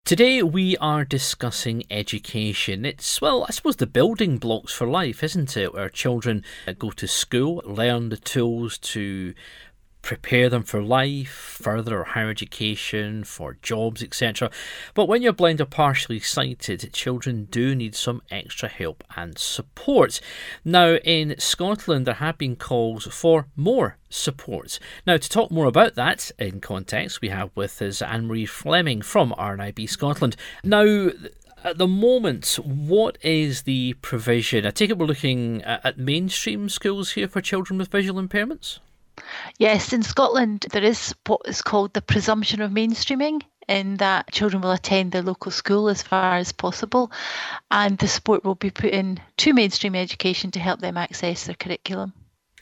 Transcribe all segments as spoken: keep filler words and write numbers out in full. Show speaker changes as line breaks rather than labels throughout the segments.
Today we are discussing education. It's, well, I suppose the building blocks for life, isn't it? Where children go to school, learn the tools to prepare them for life, further or higher education, for jobs, et cetera. But when you're blind or partially sighted, children do need some extra help and support. Now, in Scotland, there have been calls for more support. Now, to talk more about that in context, we have with us Anne-Marie Fleming from R N I B Scotland. Now, at the moment, what is the provision? I take it we're looking at mainstream schools here for children with visual impairments?
Yes, in Scotland there is what is called the presumption of mainstreaming, in that children will attend their local school as far as possible, and the support will be put in to mainstream education to help them access their curriculum.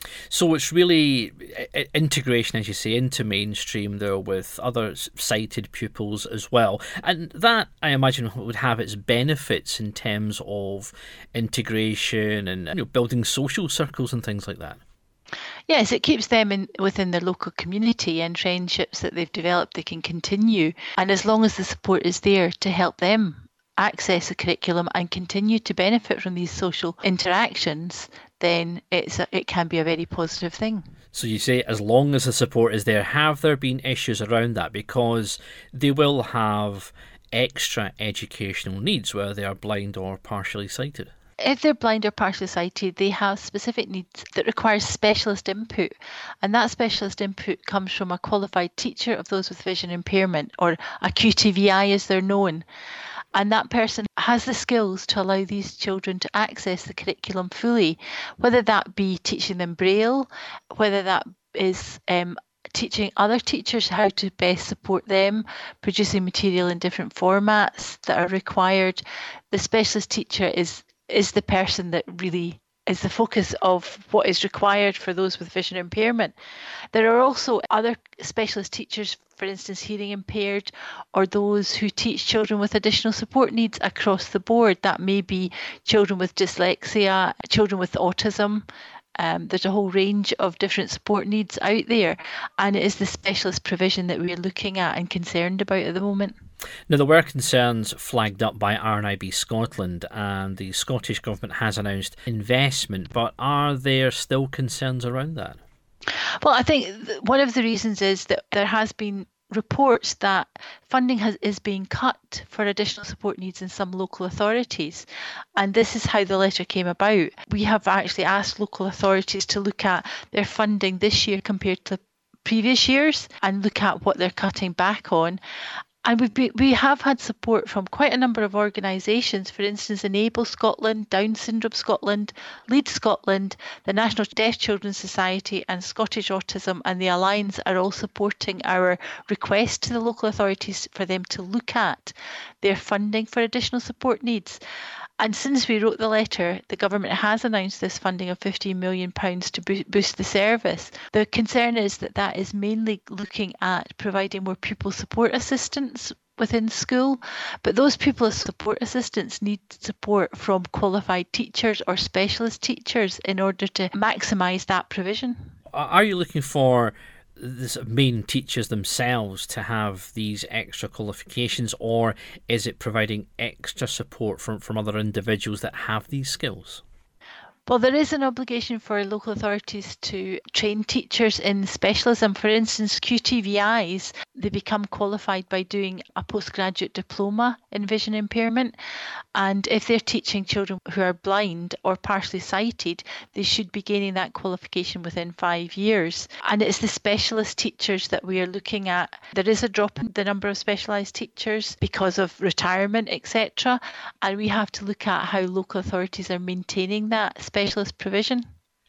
So it's really integration, as you say, into mainstream there with other sighted pupils as well. And that, I imagine, would have its benefits in terms of integration and, you know, building social circles and things like that.
Yes, it keeps them in within their local community, and friendships that they've developed they can continue. And as long as the support is there to help them access the curriculum and continue to benefit from these social interactions, then it's a, it can be a very positive thing.
So you say as long as the support is there. Have there been issues around that? Because they will have extra educational needs, whether they are blind or partially sighted.
If they're blind or partially sighted, they have specific needs that require specialist input. And that specialist input comes from a qualified teacher of those with vision impairment, or a Q T V I as they're known. And that person has the skills to allow these children to access the curriculum fully, whether that be teaching them Braille, whether that is um, teaching other teachers how to best support them, producing material in different formats that are required. The specialist teacher is is the person that really is the focus of what is required for those with vision impairment. There are also other specialist teachers, for instance, hearing impaired, or those who teach children with additional support needs across the board. That may be children with dyslexia, children with autism. Um, there's a whole range of different support needs out there, and it is the specialist provision that we're looking at and concerned about at the moment.
Now, there were concerns flagged up by R N I B Scotland, and the Scottish Government has announced investment, but are there still concerns around that?
Well, I think one of the reasons is that there has been reports that funding has, is being cut for additional support needs in some local authorities. And this is how the letter came about. We have actually asked local authorities to look at their funding this year compared to previous years and look at what they're cutting back on. And we've be, we have had support from quite a number of organisations, for instance, Enable Scotland, Down Syndrome Scotland, Lead Scotland, the National Deaf Children's Society and Scottish Autism and the Alliance are all supporting our request to the local authorities for them to look at their funding for additional support needs. And since we wrote the letter, the government has announced this funding of fifteen million pounds to boost the service. The concern is that that is mainly looking at providing more pupil support assistance within school, but those pupil support assistants need support from qualified teachers or specialist teachers in order to maximise that provision.
Are you looking for the main teachers themselves to have these extra qualifications, or is it providing extra support from, from other individuals that have these skills?
Well, there is an obligation for local authorities to train teachers in specialism. For instance, Q T V Is, they become qualified by doing a postgraduate diploma in vision impairment. And if they're teaching children who are blind or partially sighted, they should be gaining that qualification within five years. And it's the specialist teachers that we are looking at. There is a drop in the number of specialised teachers because of retirement, et cetera. And we have to look at how local authorities are maintaining that specialist provision.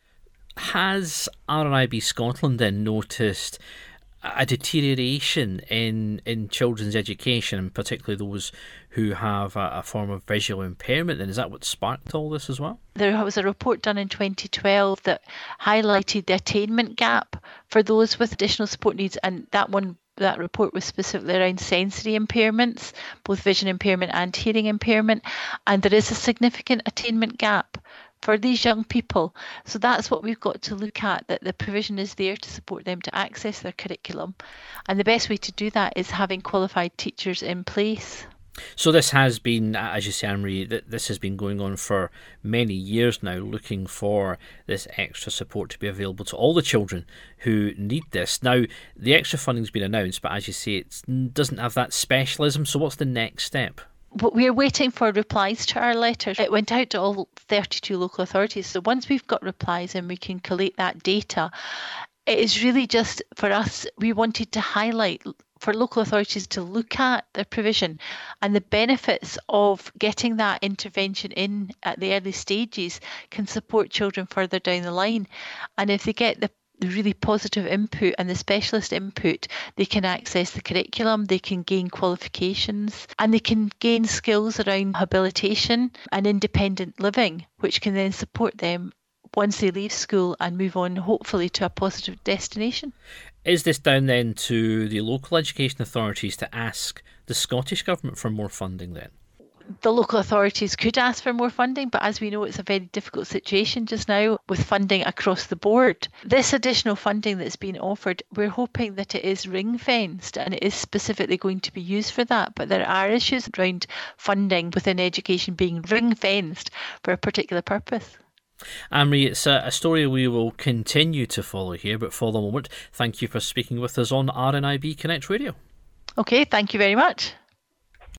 Has R N I B Scotland then noticed a deterioration in, in children's education, and particularly those who have a, a form of visual impairment? And is that what sparked all this as well?
There was a report done in twenty twelve that highlighted the attainment gap for those with additional support needs, and that one that report was specifically around sensory impairments, both vision impairment and hearing impairment, and there is a significant attainment gap for these young people. So that's what we've got to look at, that the provision is there to support them to access their curriculum. And the best way to do that is having qualified teachers in place.
So this has been, as you say, Anne-Marie, this has been going on for many years now, looking for this extra support to be available to all the children who need this. Now, the extra funding's been announced, but as you say, it doesn't have that specialism. So what's the next step?
But we're waiting for replies to our letter. It went out to all thirty-two local authorities. So once we've got replies and we can collate that data, it is really just for us, we wanted to highlight for local authorities to look at their provision and the benefits of getting that intervention in at the early stages can support children further down the line. And if they get the the really positive input and the specialist input, they can access the curriculum, they can gain qualifications, and they can gain skills around habilitation and independent living, which can then support them once they leave school and move on, hopefully, to a positive destination.
Is this down then to the local education authorities to ask the Scottish Government for more funding then?
The local authorities could ask for more funding, but as we know, it's a very difficult situation just now with funding across the board. This additional funding that's been offered, we're hoping that it is ring-fenced and it is specifically going to be used for that. But there are issues around funding within education being ring-fenced for a particular purpose.
Anne-Marie, it's a, a story we will continue to follow here, but for the moment, thank you for speaking with us on R N I B Connect Radio.
Okay, thank you very much.